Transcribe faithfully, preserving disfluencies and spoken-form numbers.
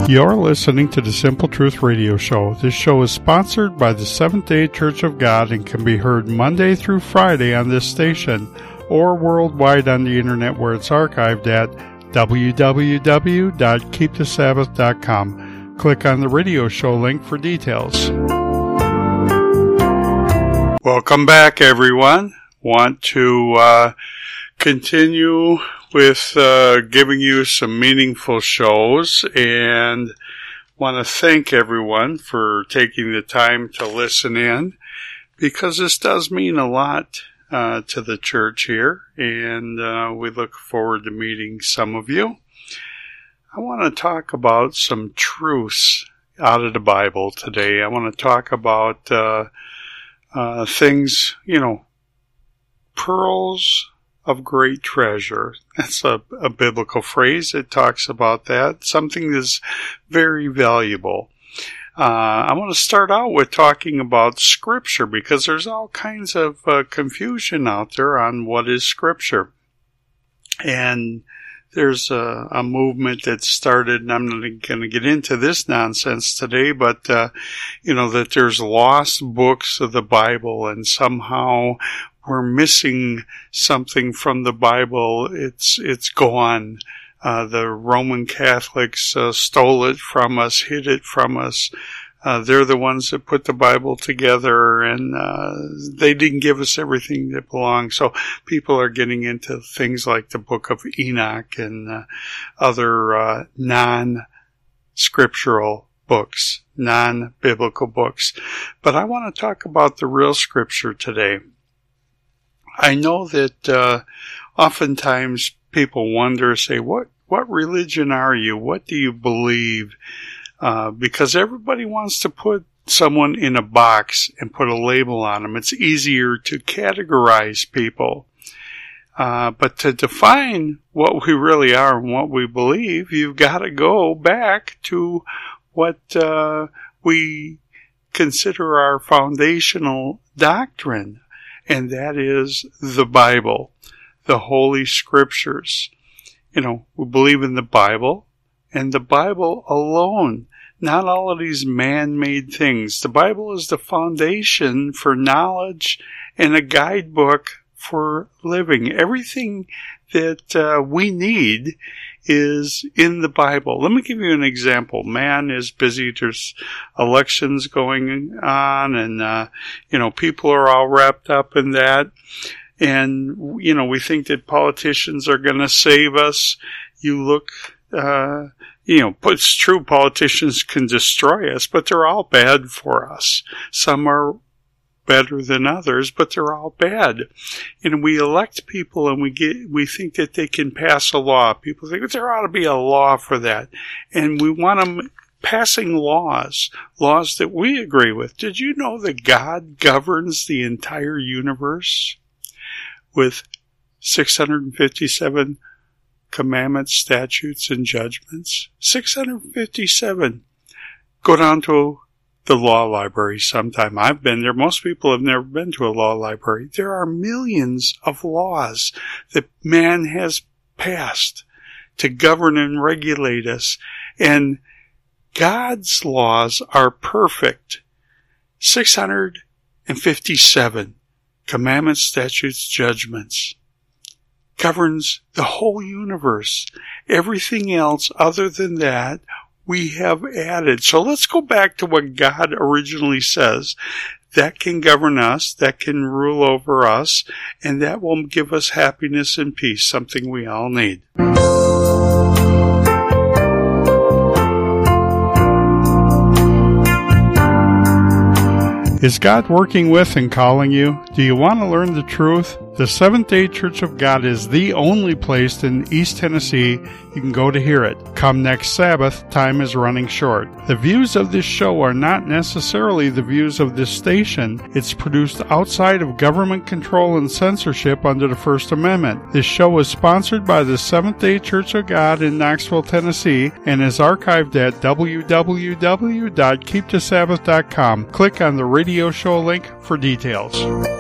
You're listening to the Simple Truth Radio Show. This show is sponsored by the Seventh-day Church of God and can be heard Monday through Friday on this station or worldwide on the internet where it's archived at w w w dot keep the sabbath dot com. Click on the radio show link for details. Welcome back, everyone. Want to uh, continue with uh, giving you some meaningful shows, and want to thank everyone for taking the time to listen in, because this does mean a lot uh, to the church here, and uh, we look forward to meeting some of you. I want to talk about some truths out of the Bible today. I want to talk about uh, uh, things, you know, pearls of great treasure. That's a, a biblical phrase. It talks about that. Something that's very valuable. Uh, I want to start out with talking about Scripture, because there's all kinds of uh, confusion out there on what is Scripture. And there's a, a movement that started, and I'm not going to get into this nonsense today, but, uh, you know, that there's lost books of the Bible, and somehow we're missing something from the Bible. It's, it's gone. Uh, the Roman Catholics uh, stole it from us, hid it from us. Uh, they're the ones that put the Bible together, and uh, they didn't give us everything that belongs. So people are getting into things like the Book of Enoch and uh, other uh, non-scriptural books, non-biblical books. But I want to talk about the real Scripture today. I know that uh, oftentimes people wonder, say, what, what religion are you? What do you believe? Uh, because everybody wants to put someone in a box and put a label on them. It's easier to categorize people. Uh, but to define what we really are and what we believe, you've got to go back to what uh, we consider our foundational doctrine. And that is the Bible, the Holy Scriptures. You know, we believe in the Bible, and the Bible alone, not all of these man-made things. The Bible is the foundation for knowledge and a guidebook for living. Everything that uh, we need is in the Bible. Let me give you an example. Man is busy. There's elections going on, and, uh, you know, people are all wrapped up in that. And, you know, we think that politicians are going to save us. You look, uh, you know, it's true, politicians can destroy us, but they're all bad for us. Some are better than others, but they're all bad. And we elect people, and we get, we think that they can pass a law. People think there ought to be a law for that. And we want them passing laws, laws that we agree with. Did you know that God governs the entire universe with six hundred fifty-seven commandments, statutes, and judgments? six hundred fifty-seven. Go down to the law library sometime. I've been there. Most people have never been to a law library. There are millions of laws that man has passed to govern and regulate us. And God's laws are perfect. six hundred fifty-seven commandments, statutes, judgments. Governs the whole universe. Everything else other than that we have added. So let's go back to what God originally says. That can govern us, that can rule over us, and that will give us happiness and peace, something we all need. Is God working with and calling you? Do you want to learn the truth? The Seventh-day Church of God is the only place in East Tennessee you can go to hear it. Come next Sabbath, time is running short. The views of this show are not necessarily the views of this station. It's produced outside of government control and censorship under the First Amendment. This show is sponsored by the Seventh-day Church of God in Knoxville, Tennessee, and is archived at w w w dot keep the sabbath dot com. Click on the radio show link for details.